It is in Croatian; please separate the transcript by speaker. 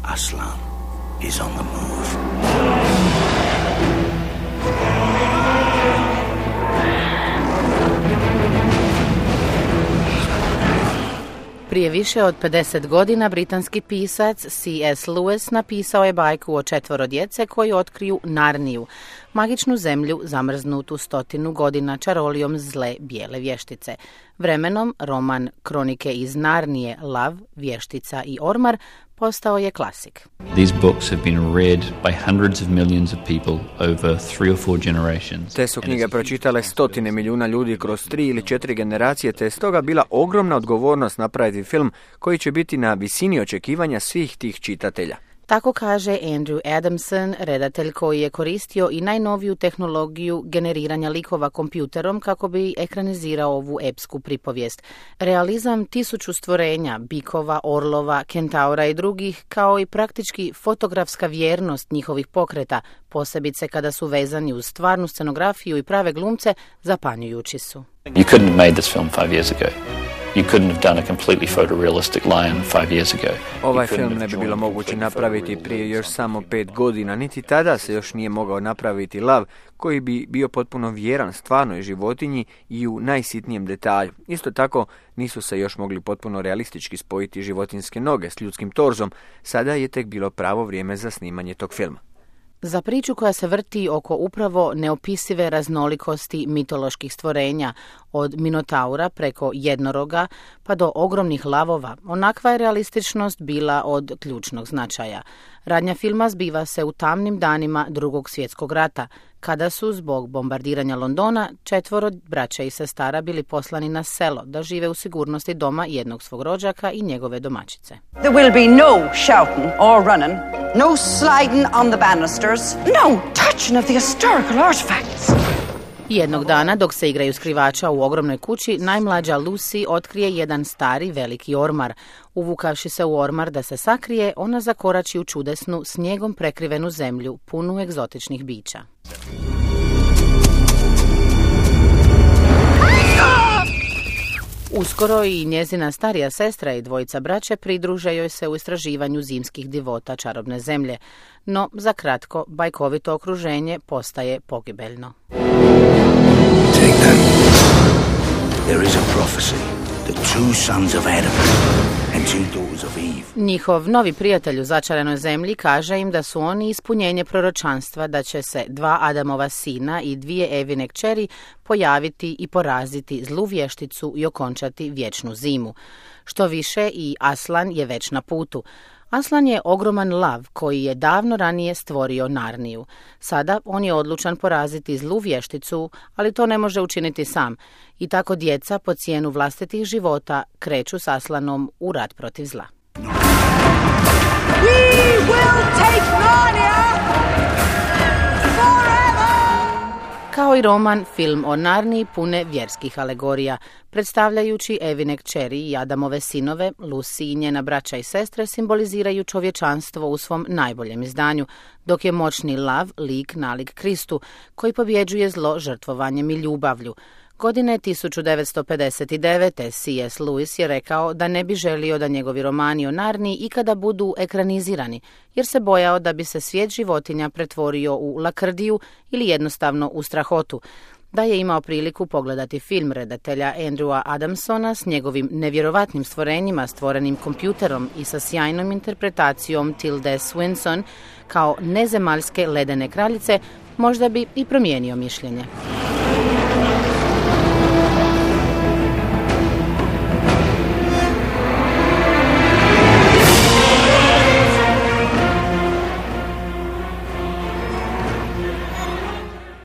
Speaker 1: Aslan is on the move.
Speaker 2: Prije više od 50 godina britanski pisac C.S. Lewis napisao je bajku o 4 djece koji otkriju Narniju, magičnu zemlju zamrznutu 100 godina čarolijom zle bijele vještice. Vremenom roman Kronike iz Narnije, Lav, vještica i ormar postao je klasik.
Speaker 3: These books have been read by hundreds of millions of people over 3 or 4 generations.
Speaker 4: Te su knjige pročitale 100 milijuna ljudi kroz 3 ili 4 generacije, te je stoga bila ogromna odgovornost napraviti film koji će biti na visini očekivanja svih tih čitatelja.
Speaker 2: Tako kaže Andrew Adamson, redatelj koji je koristio i najnoviju tehnologiju generiranja likova kompjuterom kako bi ekranizirao ovu epsku pripovijest. Realizam 1000 stvorenja, bikova, orlova, kentaura i drugih, kao i praktički fotografska vjernost njihovih pokreta, posebice kada su vezani uz stvarnu scenografiju i prave glumce, zapanjujući su.
Speaker 3: You couldn't have made this film 5 years ago. You couldn't have done a completely photorealistic lion 5 years ago.
Speaker 4: Ovaj film ne bi bilo moguće napraviti prije još samo 5 godina, niti tada se još nije mogao napraviti lav koji bi bio potpuno vjeran stvarnoj životinji i u najsitnijem detalju. Isto tako nisu se još mogli potpuno realistički spojiti životinjske noge s ljudskim torzom, sada je tek bilo pravo vrijeme za snimanje tog filma.
Speaker 2: Za priču koja se vrti oko upravo neopisive raznolikosti mitoloških stvorenja, od minotaura preko jednoroga pa do ogromnih lavova, onakva je realističnost bila od ključnog značaja. Radnja filma zbiva se u tamnim danima Drugog svjetskog rata, kada su zbog bombardiranja Londona 4 braća i sestara bili poslani na selo da žive u sigurnosti doma jednog svog rođaka i njegove domaćice.
Speaker 5: There will be no shouting or running, no sliding on the banisters, no touching of the historical artifacts.
Speaker 2: Jednog dana, dok se igraju skrivača u ogromnoj kući, najmlađa Lucy otkrije jedan stari veliki ormar. Uvukavši se u ormar da se sakrije, ona zakorači u čudesnu, snijegom prekrivenu zemlju, punu egzotičnih bića. Uskoro i njezina starija sestra i 2 braće pridruže joj se u istraživanju zimskih divota čarobne zemlje, no za kratko bajkovito okruženje postaje pogibeljno.
Speaker 1: Take them. There is a prophecy. The 2 sons of Adam and 2 daughters of Eve.
Speaker 2: Njihov novi prijatelj u začarenoj zemlji kaže im da su oni ispunjenje proročanstva da će se 2 Adamova sina i 2 Evine kćeri pojaviti i poraziti zlu vješticu i okončati vječnu zimu. Što više, i Aslan je već na putu. Aslan je ogroman lav koji je davno ranije stvorio Narniju. Sada on je odlučan poraziti zlu vješticu, ali to ne može učiniti sam. I tako djeca po cijenu vlastitih života kreću s Aslanom u rat protiv zla.
Speaker 5: We will take Narnia forever!
Speaker 2: Kao i roman, film o Narniji pune vjerskih alegorija, predstavljajući Evine kćeri i Adamove sinove, Lucy i njena braća i sestre simboliziraju čovječanstvo u svom najboljem izdanju, dok je moćni lav lik nalik Kristu, koji pobjeđuje zlo žrtvovanjem i ljubavlju. Godine 1959. C.S. Lewis je rekao da ne bi želio da njegovi romani o Narniji ikada budu ekranizirani, jer se bojao da bi se svijet životinja pretvorio u lakrdiju ili jednostavno u strahotu. Da je imao priliku pogledati film redatelja Andrewa Adamsona s njegovim nevjerovatnim stvorenjima stvorenim kompjuterom i sa sjajnom interpretacijom Tilde Swinton kao nezemaljske ledene kraljice, možda bi i promijenio mišljenje.